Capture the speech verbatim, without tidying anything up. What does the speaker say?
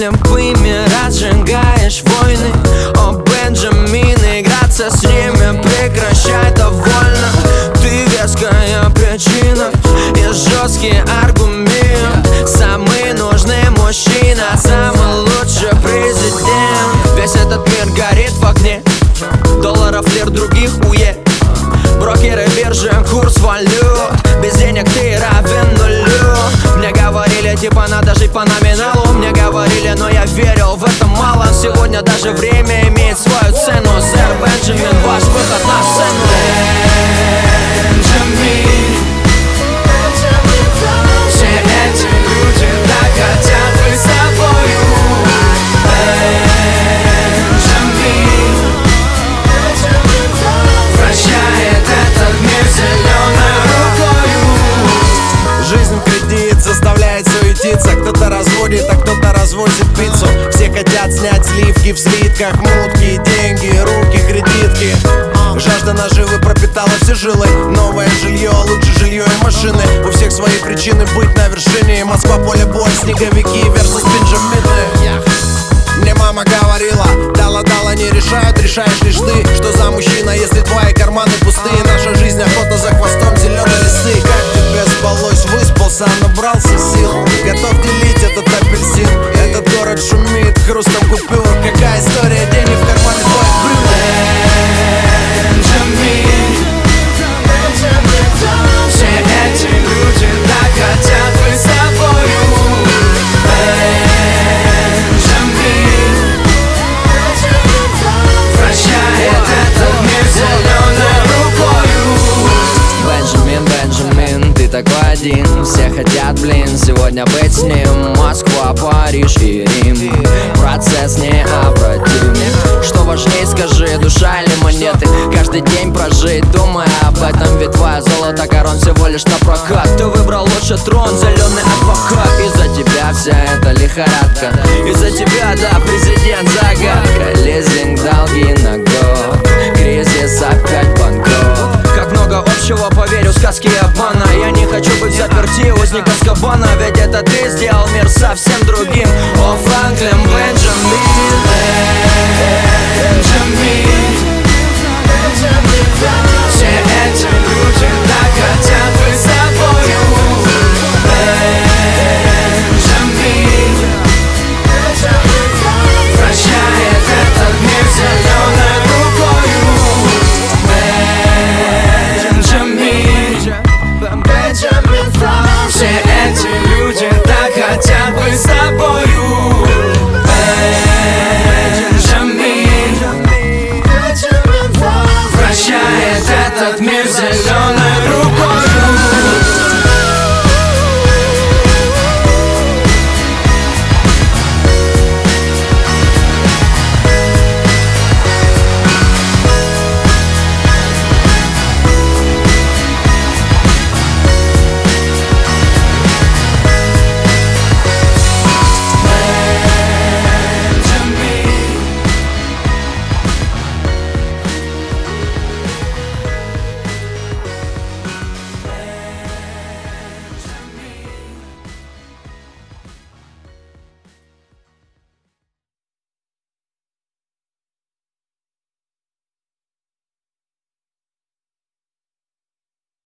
слепыми разжигаешь войны. О, Бенджамин, играться с ними прекращай довольно. Ты веская причина и жесткий аргумент. Самый нужный мужчина, самый лучший президент. Весь этот мир горит в огне, долларов, лир, других уе. Брокеры, биржи, курс валют. Без денег ты равен нулю. Мне говорили, типа надо жить по номиналу. Мне говорили, но я верил в это мало. Сегодня даже время имеет свою цену. Сэр Бенджамин, ваш выход на сцену. Бенджамин, все эти люди так хотят быть с тобою. Бенджамин прощает этот мир зеленой рукою. Жизнь в кредит заставляет суетиться. Кто-то разводит, а кто-то развозит пиццу. Все хотят снять сливки в слитках, мутки, деньги, руки, кредитки. Жажда наживы пропитала все жилы. Новое жилье, лучше жилье и машины. У всех свои причины быть на вершине. Москва, поле боя, снеговики versus Бенджамины. Мне мама говорила, дала-дала не решают, решаешь лишь ты. Что за мужчина, если твои карманы пустые? Наша жизнь охота за хвостом зеленой лисы. Как тебе спалось, выспался, набрался сил. Готов делить этот апельсин. Этот город шумит хрустом купюр. Какая история, денег в кармане твоих брюк. Бенджамин, все эти люди так хотят быть с тобою. Прощает этот мир зеленой рукою. Бенджамин, Бенджамин, ты такой один. Все хотят, блин, сегодня быть с ним. Москва, Париж и Рим. Процесс необратим. Что важнее, скажи, душа или монеты? Каждый день прожить, думая об этом. Ведь твоя золото корон всего лишь на прокат. Ты выбрал лучше трон, зеленый адвокат. Из-за тебя вся эта лихорадка. Из-за тебя, да, президент загадка. Лизинг, долги на год. Кризис, опять банкрот. Как много общего, поверю, сказки и обмана. Я не хочу быть заперти, узник Азкабана. Ведь это ты сделал мир совсем другим. О, Франклин, Бенджамин, Бенджамин, все эти люди так хотят быть